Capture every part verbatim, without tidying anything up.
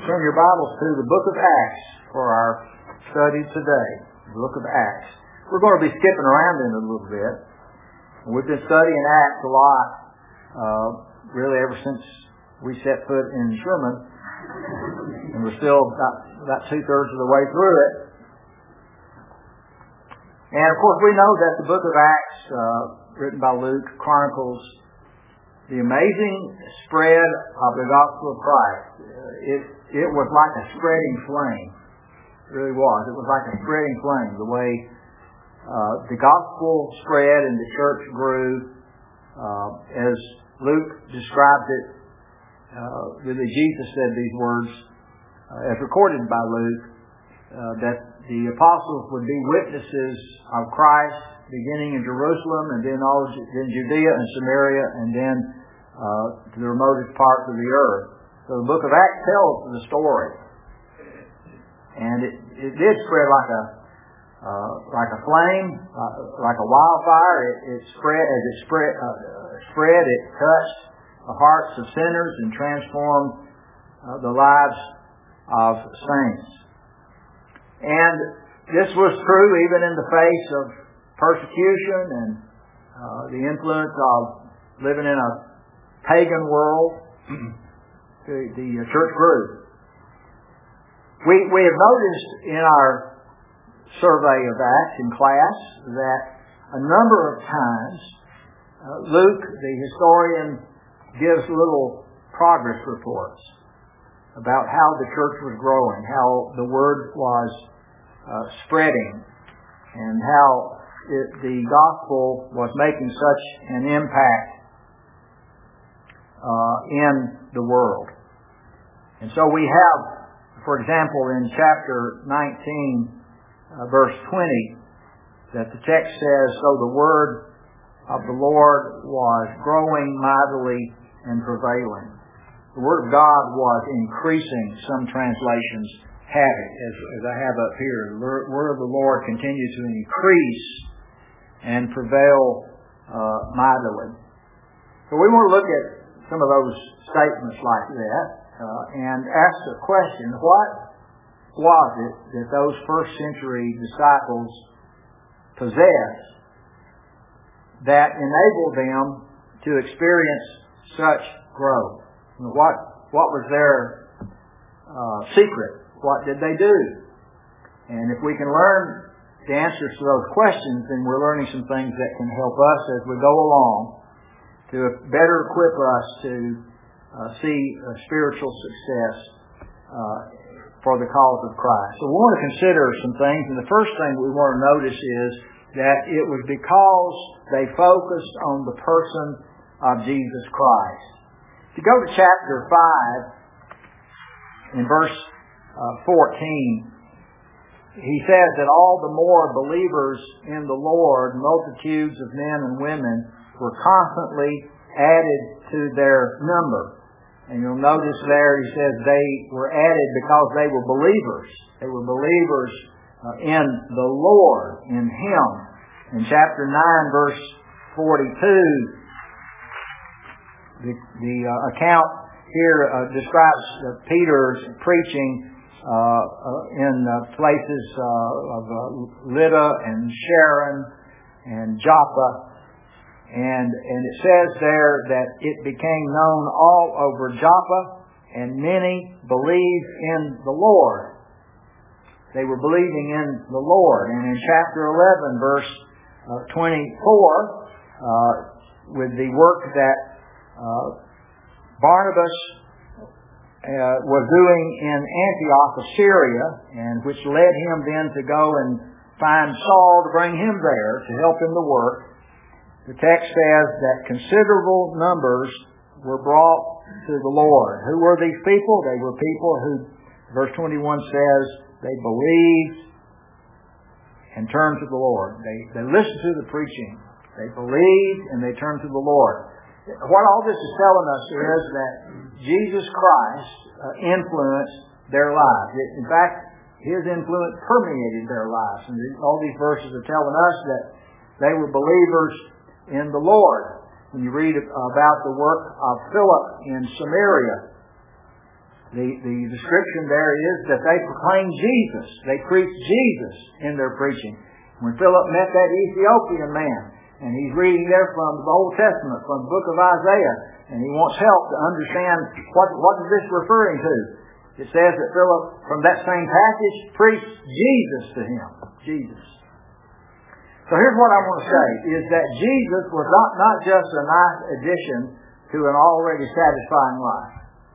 Turn your Bibles to the book of Acts for our study today. The book of Acts. We're going to be skipping around in it a little bit. We've been studying Acts a lot, uh, really ever since we set foot in Sherman. And we're still about, about two-thirds of the way through it. And of course we know that the book of Acts, uh, written by Luke, chronicles the amazing spread of the gospel of Christ. It it was like a spreading flame. It really was. It was like a spreading flame. The way uh, the gospel spread and the church grew, uh, as Luke described it, uh, really Jesus said these words, uh, as recorded by Luke, uh, that the apostles would be witnesses of Christ, beginning in Jerusalem, and then all in Judea and Samaria, and then uh, to the remotest parts of the earth. So the book of Acts tells the story, and it, it did spread like a uh, like a flame, uh, like a wildfire. It, it spread as it spread. Uh, spread, it touched the hearts of sinners and transformed uh, the lives of saints. And this was true even in the face of persecution and uh, the influence of living in a pagan world. the, the church grew. We we have noticed in our survey of Acts in class that a number of times uh, Luke, the historian, gives little progress reports about how the church was growing, how the word was uh, spreading, and how it, the gospel was making such an impact uh, in the world. And so we have, for example, in chapter nineteen, uh, verse twenty, that the text says, "So the word of the Lord was growing mightily and prevailing." The word of God was increasing. Some translations have it, as, as I have up here. The word of the Lord continued to increase and prevail uh, mightily. So we want to look at some of those statements like that uh, and ask the question, what was it that those first century disciples possessed that enabled them to experience such growth? What what was their uh, secret? What did they do? And if we can learn the answers to those questions, then we're learning some things that can help us as we go along to better equip us to uh, see a spiritual success uh, for the cause of Christ. So we want to consider some things, and the first thing we want to notice is that it was because they focused on the person of Jesus Christ. If you go to chapter five, in verse uh, fourteen, he says that all the more believers in the Lord, multitudes of men and women, were constantly added to their number. And you'll notice there he says they were added because they were believers. They were believers uh, in the Lord, in Him. In chapter nine, verse forty-two, the, the uh, account here uh, describes uh, Peter's preaching uh, uh, in uh, places uh, of uh, Lydda and Sharon and Joppa. And, and it says there that it became known all over Joppa, and many believed in the Lord. They were believing in the Lord. And in chapter eleven, verse uh, twenty-four, uh, with the work that uh, Barnabas uh, was doing in Antioch of Syria, and which led him then to go and find Saul to bring him there to help in the work, the text says that considerable numbers were brought to the Lord. Who were these people? They were people who, verse twenty-one says, they believed and turned to the Lord. They, they listened to the preaching. They believed and they turned to the Lord. What all this is telling us is that Jesus Christ uh, influenced their lives. In fact, His influence permeated their lives. And all these verses are telling us that they were believers in the Lord. When you read about the work of Philip in Samaria, The, the description there is that they proclaim Jesus. They preach Jesus in their preaching. When Philip met that Ethiopian man, and he's reading there from the Old Testament, from the book of Isaiah, and he wants help to understand what, what is this referring to. It says that Philip, from that same passage, preached Jesus to him. Jesus. So here's what I want to say, is that Jesus was not, not just a nice addition to an already satisfying life.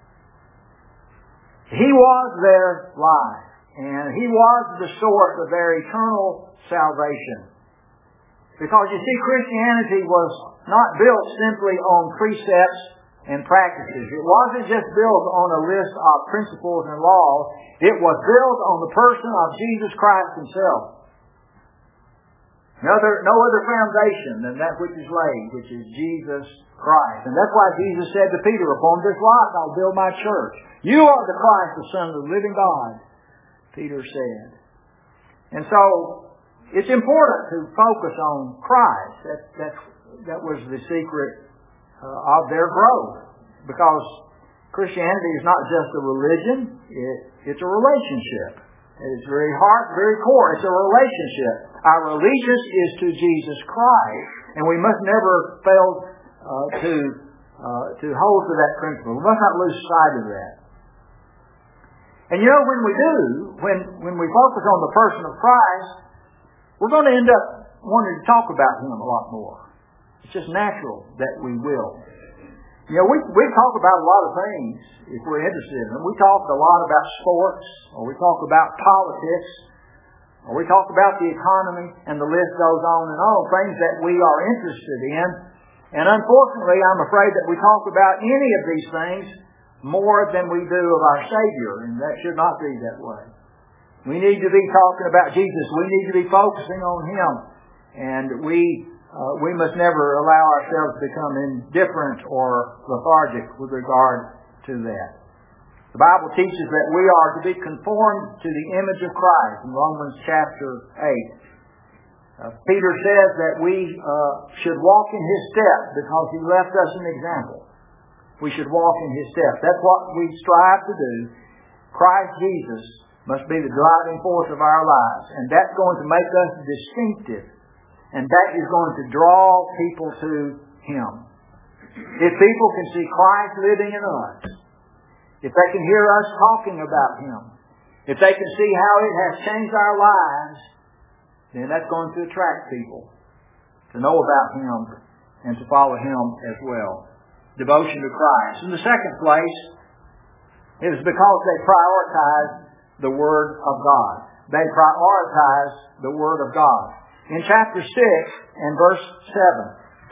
He was their life, and He was the source of their eternal salvation. Because you see, Christianity was not built simply on precepts and practices. It wasn't just built on a list of principles and laws. It was built on the person of Jesus Christ Himself. No other, no other foundation than that which is laid, which is Jesus Christ. And that's why Jesus said to Peter, upon this rock I'll build my church. You are the Christ, the Son of the living God, Peter said. And so, it's important to focus on Christ. That, that, that was the secret uh, of their growth. Because Christianity is not just a religion, it, it's a relationship. It's very heart, very core. It's a relationship. Our allegiance is to Jesus Christ, and we must never fail uh, to uh, to hold to that principle. We must not lose sight of that. And you know, when we do, when when we focus on the person of Christ, we're going to end up wanting to talk about Him a lot more. It's just natural that we will. You know, we we talk about a lot of things if we're interested in them. We talk a lot about sports, or we talk about politics, or we talk about the economy, and the list goes on and on, things that we are interested in. And unfortunately, I'm afraid that we talk about any of these things more than we do of our Savior, and that should not be that way. We need to be talking about Jesus. We need to be focusing on Him. And we uh, we must never allow ourselves to become indifferent or lethargic with regard to that. The Bible teaches that we are to be conformed to the image of Christ in Romans chapter eight. Uh, Peter says that we uh, should walk in His steps because He left us an example. We should walk in His steps. That's what we strive to do. Christ Jesus must be the driving force of our lives, and that's going to make us distinctive, and that is going to draw people to Him. If people can see Christ living in us, if they can hear us talking about Him, if they can see how it has changed our lives, then that's going to attract people to know about Him and to follow Him as well. Devotion to Christ. In the second place, it is because they prioritize the Word of God. They prioritize the Word of God. In chapter six and verse seven,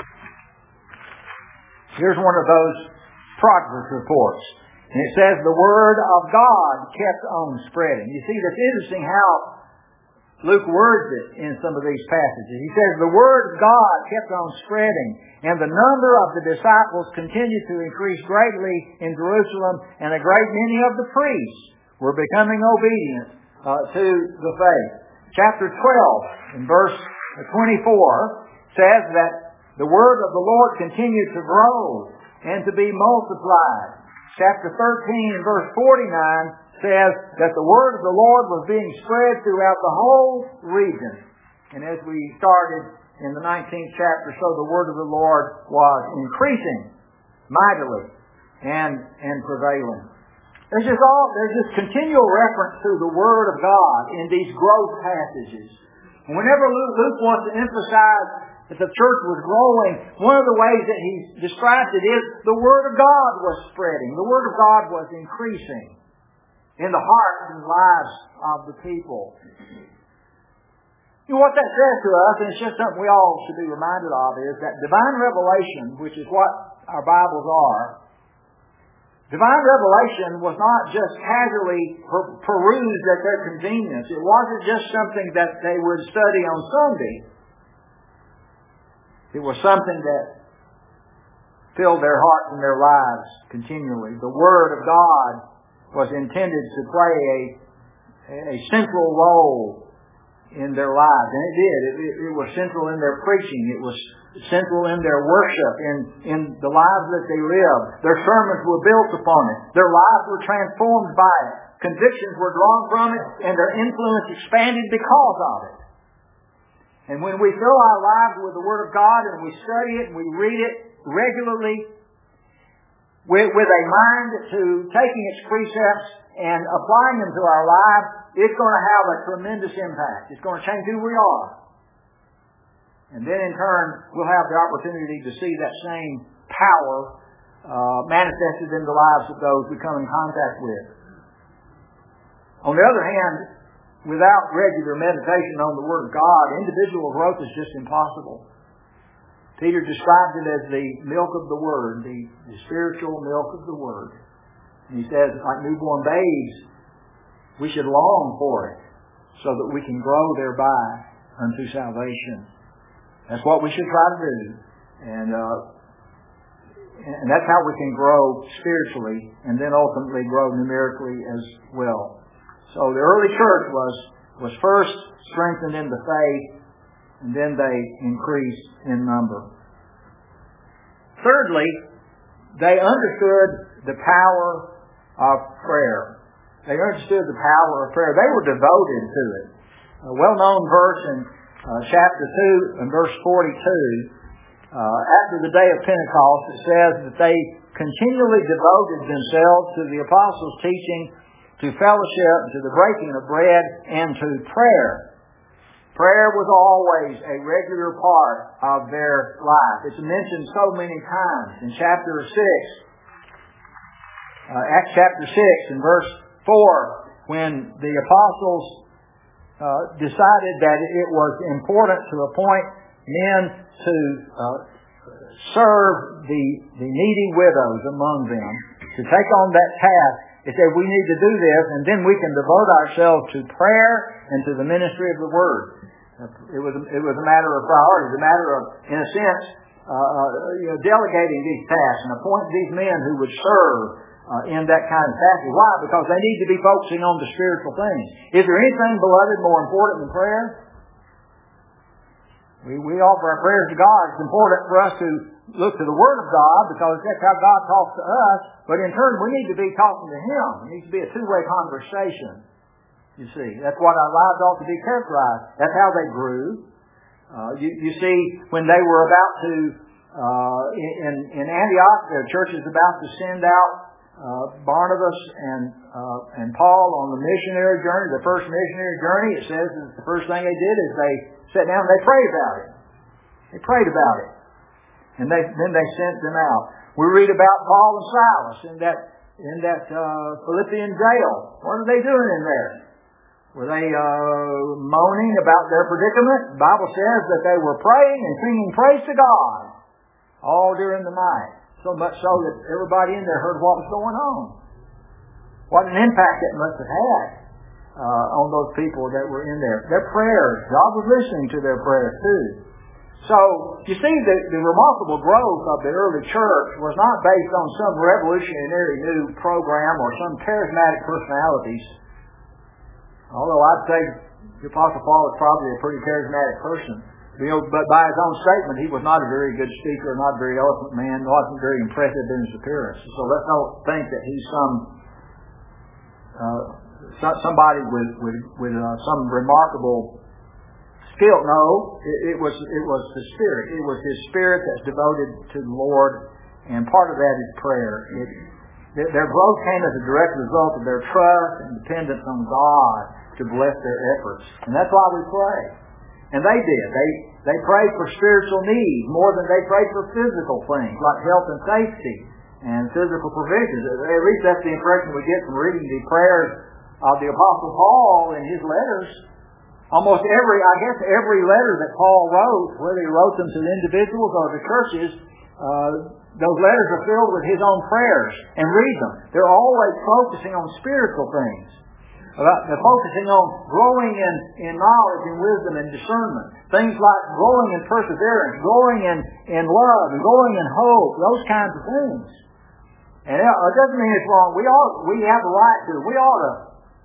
here's one of those progress reports. And it says, the Word of God kept on spreading. You see, that's interesting how Luke words it in some of these passages. He says, the Word of God kept on spreading, and the number of the disciples continued to increase greatly in Jerusalem, and a great many of the priests were becoming obedient uh, to the faith. Chapter twelve, in verse twenty-four, says that the Word of the Lord continued to grow and to be multiplied. Chapter thirteen, in verse forty-nine, says that the Word of the Lord was being spread throughout the whole region. And as we started in the nineteenth chapter, so the Word of the Lord was increasing mightily and, and prevailing. There's just all, there's this continual reference to the Word of God in these growth passages. And whenever Luke, Luke wants to emphasize that the church was growing, one of the ways that he describes it is the Word of God was spreading. The Word of God was increasing in the hearts and lives of the people. You know, what that says to us, and it's just something we all should be reminded of, is that divine revelation, which is what our Bibles are, divine revelation was not just casually per- perused at their convenience. It wasn't just something that they would study on Sunday. It was something that filled their hearts and their lives continually. The Word of God was intended to play a, a central role in their lives. And it did. It, it, it was central in their preaching. It was central in their worship, in, in the lives that they lived. Their sermons were built upon it. Their lives were transformed by it. Convictions were drawn from it, and their influence expanded because of it. And when we fill our lives with the Word of God and we study it and we read it regularly with, with a mind to taking its precepts and applying them to our lives, it's going to have a tremendous impact. It's going to change who we are. And then in turn, we'll have the opportunity to see that same power uh, manifested in the lives of those we come in contact with. On the other hand, without regular meditation on the Word of God, individual growth is just impossible. Peter described it as the milk of the Word, the, the spiritual milk of the Word. And he says, like newborn babes, we should long for it so that we can grow thereby unto salvation. That's what we should try to do. And, uh, and that's how we can grow spiritually and then ultimately grow numerically as well. So the early church was, was first strengthened in the faith, and then they increased in number. Thirdly, they understood the power of prayer. They understood the power of prayer. They were devoted to it. A well-known verse in uh, chapter two and verse forty-two, uh, after the day of Pentecost, it says that they continually devoted themselves to the apostles' teaching, to fellowship, to the breaking of bread, and to prayer. Prayer was always a regular part of their life. It's mentioned so many times. In chapter six, uh, Acts chapter six and verse four, when the apostles uh, decided that it was important to appoint men to uh, serve the, the needy widows among them, to take on that task, it said we need to do this, and then we can devote ourselves to prayer and to the ministry of the Word. It was it was a matter of priority, a matter of, in a sense, uh, you know, delegating these tasks and appointing these men who would serve uh, in that kind of fashion. Why? Because they need to be focusing on the spiritual things. Is there anything, beloved, more important than prayer? We we offer our prayers to God. It's important for us to look to the Word of God because that's how God talks to us. But in turn, we need to be talking to Him. It needs to be a two-way conversation. You see, that's what our lives ought to be characterized. That's how they grew. Uh, you, you see, when they were about to, uh, in, in Antioch, the church is about to send out uh, Barnabas and uh, and Paul on the missionary journey, the first missionary journey. It says that the first thing they did is they sat down and they prayed about it. They prayed about it. And they, then they sent them out. We read about Paul and Silas in that in that uh, Philippian jail. What are they doing in there? Were they uh, moaning about their predicament? The Bible says that they were praying and singing praise to God all during the night. So much so that everybody in there heard what was going on. What an impact it must have had uh, on those people that were in there. Their prayers, God was listening to their prayers too. So, you see, the, the remarkable growth of the early church was not based on some revolutionary new program or some charismatic personalities. Although I'd say the Apostle Paul was probably a pretty charismatic person. You know, but by his own statement, he was not a very good speaker, not a very eloquent man, wasn't very impressive in his appearance. So let's not think that he's some uh, somebody with with, with uh, some remarkable skill. No, it, it was it was the Spirit. It was his Spirit that's devoted to the Lord, and part of that is prayer. It, their growth came as a direct result of their trust and dependence on God to bless their efforts, and that's why we pray. And they did. They they prayed for spiritual needs more than they prayed for physical things like health and safety and physical provisions. At least that's the impression we get from reading the prayers of the Apostle Paul in his letters. Almost every, I guess, every letter that Paul wrote, whether he wrote them to the individuals or the churches, uh, those letters are filled with his own prayers. And read them. They're always focusing on spiritual things. They're focusing on growing in, in knowledge and wisdom and discernment. Things like growing in perseverance, growing in, in love, and growing in hope, those kinds of things. And it doesn't mean it's wrong. We ought, we have a right to. We ought to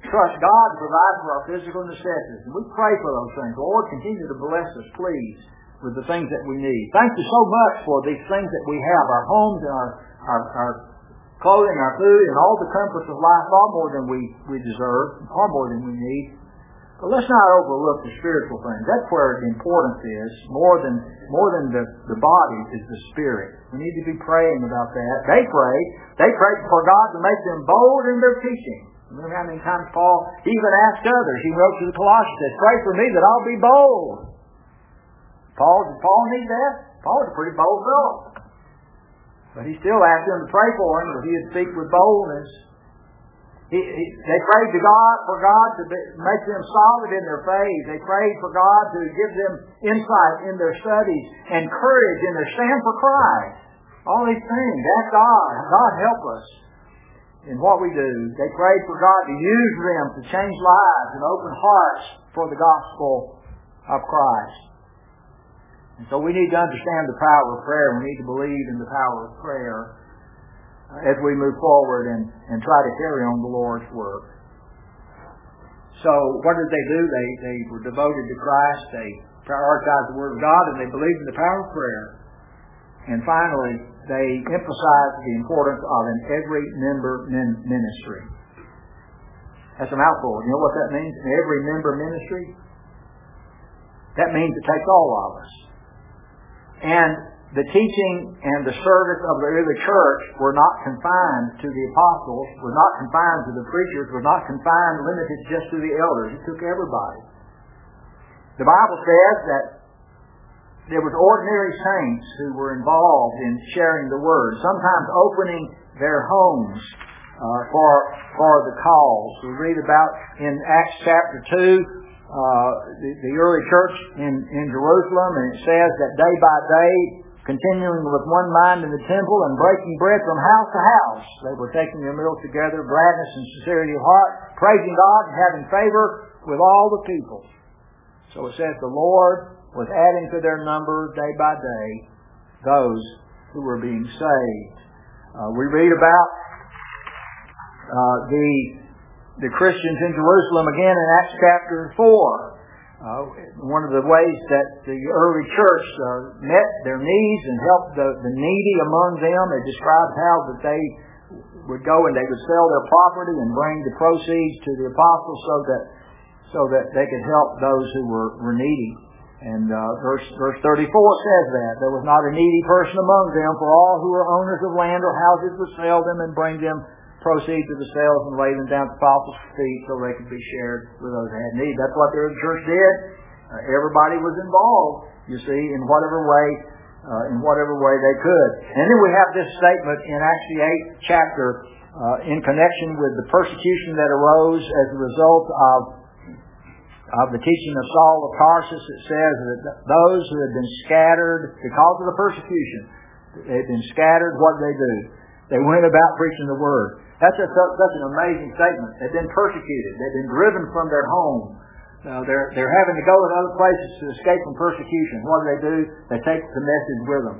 trust God to provide for our physical necessities. And we pray for those things. Lord, continue to bless us, please, with the things that we need. Thank you so much for these things that we have, our homes and our, our, our clothing, our food, and all the comforts of life, far more than we, we deserve, far more than we need. But let's not overlook the spiritual things. That's where the importance is. More than more than the, the body is the spirit. We need to be praying about that. They prayed. They prayed for God to make them bold in their teaching. Remember how many times Paul even asked others. He wrote to the Colossians, said, pray for me that I'll be bold. Paul, did Paul need that? Paul was a pretty bold fellow. But he still asked them to pray for him that he would speak with boldness. He, he, they prayed to God for God to be, make them solid in their faith. They prayed for God to give them insight in their studies and courage in their stand for Christ. All these things. That's God. God help us in what we do. They prayed for God to use them to change lives and open hearts for the gospel of Christ. And so we need to understand the power of prayer. We need to believe in the power of prayer as we move forward and, and try to carry on the Lord's work. So what did they do? They, they were devoted to Christ. They prioritized the Word of God, and they believed in the power of prayer. And finally, they emphasized the importance of an every member min- ministry. That's a mouthful. You know what that means? An every member ministry? That means it takes all of us. And the teaching and the service of the early church were not confined to the apostles, were not confined to the preachers, were not confined, limited just to the elders. It took everybody. The Bible says that there was ordinary saints who were involved in sharing the Word, sometimes opening their homes uh, for for the cause. We read about in Acts chapter two, uh, the, the early church in, in Jerusalem, and it says that day by day, continuing with one mind in the temple and breaking bread from house to house, they were taking their meals together, gladness and sincerity of heart, praising God and having favor with all the people. So it says the Lord was adding to their number day by day those who were being saved. Uh, we read about uh, the the Christians in Jerusalem again in Acts chapter four. Uh, one of the ways that the early church uh, met their needs and helped the, the needy among them, it describes how that they would go and they would sell their property and bring the proceeds to the apostles so that so that they could help those who were, were needy. And uh, verse verse thirty-four says that there was not a needy person among them, for all who were owners of land or houses would sell them and bring them proceeds of the sales and lay them down at the apostles' feet so they could be shared with those who had need. That's what the early church did. Uh, everybody was involved, you see, in whatever way, uh, in whatever way they could. And then we have this statement in Acts the eighth chapter uh, in connection with the persecution that arose as a result of of the teaching of Saul of Tarsus. It says that those who had been scattered because of the persecution, they had been scattered. What did they do? They went about preaching the Word. That's a, that's an amazing statement. They've been persecuted. They've been driven from their home. Uh, they're they're having to go to other places to escape from persecution. What do they do? They take the message with them,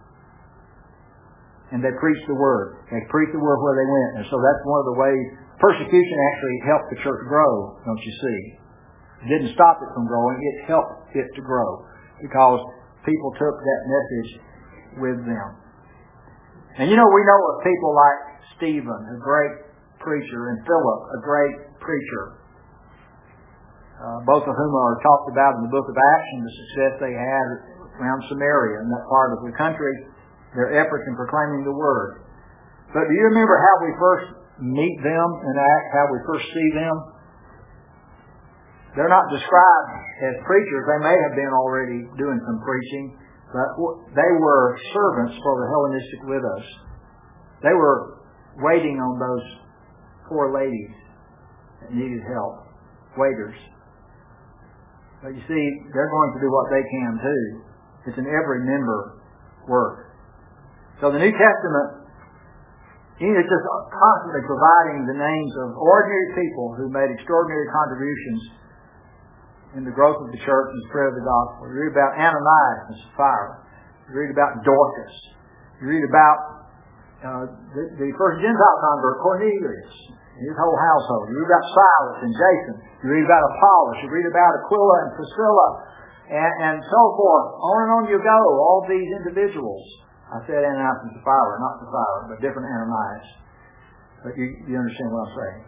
and they preach the Word. They preach the Word where they went, and so that's one of the ways persecution actually helped the church grow. Don't you see? It didn't stop it from growing. It helped it to grow because people took that message with them. And you know, we know of people like Stephen, a great preacher, and Philip, a great preacher, uh, both of whom are talked about in the book of Acts and the success they had around Samaria, in that part of the country, their efforts in proclaiming the Word. But do you remember how we first meet them in Acts, how we first see them? They're not described as preachers. They may have been already doing some preaching, but they were servants for the Hellenistic widows. They were waiting on those poor ladies that needed help, waiters. But you see, they're going to do what they can too. It's an every member work. So the New Testament, you know, it's just constantly providing the names of ordinary people who made extraordinary contributions in the growth of the church and the spread of the gospel. You read about Ananias and Sapphira. You read about Dorcas. You read about uh, the, the first Gentile convert, Cornelius. his whole household. You read about Silas and Jason. You read about Apollos. You read about Aquila and Priscilla, and, and so forth. On and on you go. All these individuals. I said Ananias and Sapphira, not Sapphira, but different Ananias. But you, you understand what I'm saying.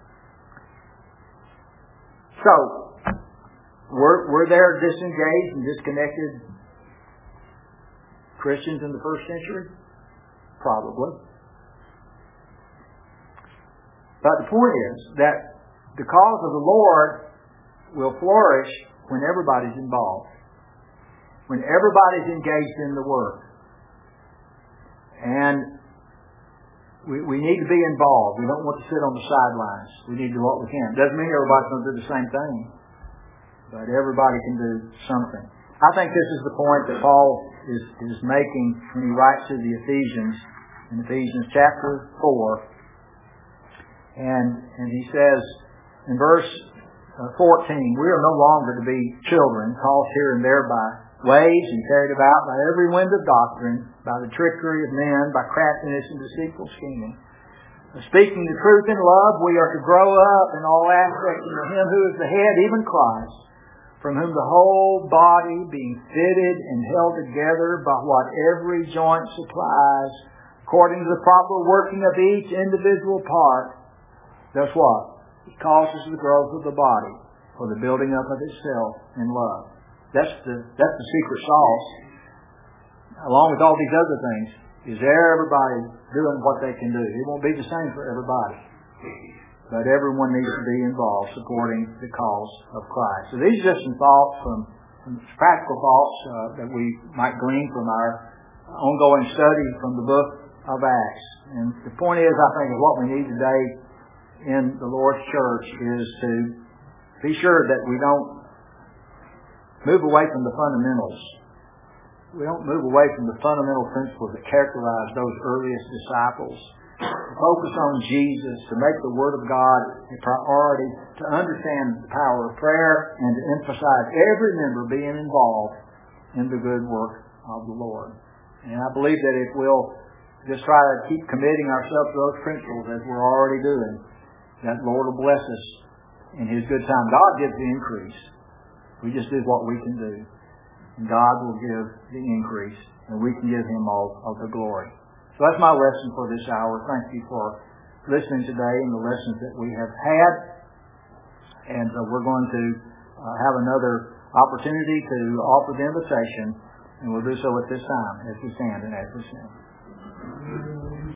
So, were, were there disengaged and disconnected Christians in the first century? Probably. But the point is that the cause of the Lord will flourish when everybody's involved. When everybody's engaged in the work. And we, we need to be involved. We don't want to sit on the sidelines. We need to do what we can. Doesn't mean everybody's going to do the same thing. But everybody can do something. I think this is the point that Paul is, is making when he writes to the Ephesians in Ephesians chapter four. And, and he says in verse fourteen, we are no longer to be children, tossed here and there by waves and carried about by every wind of doctrine, by the trickery of men, by craftiness and deceitful scheming. Speaking the truth in love, we are to grow up in all aspects into Him who is the head, even Christ, from whom the whole body, being fitted and held together by what every joint supplies, according to the proper working of each individual part, does what? It causes the growth of the body for the building up of itself in love. That's the that's the secret sauce. Along with all these other things, is everybody doing what they can do. It won't be the same for everybody. But everyone needs to be involved supporting the cause of Christ. So these are just some thoughts, from, some practical thoughts uh, that we might glean from our ongoing study from the book of Acts. And the point is, I think, of what we need today in the Lord's church is to be sure that we don't move away from the fundamentals. We don't move away from the fundamental principles that characterize those earliest disciples. To focus on Jesus, to make the Word of God a priority, to understand the power of prayer, and to emphasize every member being involved in the good work of the Lord. And I believe that if we'll just try to keep committing ourselves to those principles as we're already doing, that Lord will bless us in His good time. God gives the increase. We just do what we can do. And God will give the increase, and we can give Him all of the glory. So that's my lesson for this hour. Thank you for listening today and the lessons that we have had. And uh, we're going to uh, have another opportunity to offer the invitation, and we'll do so at this time as we stand and as we sing.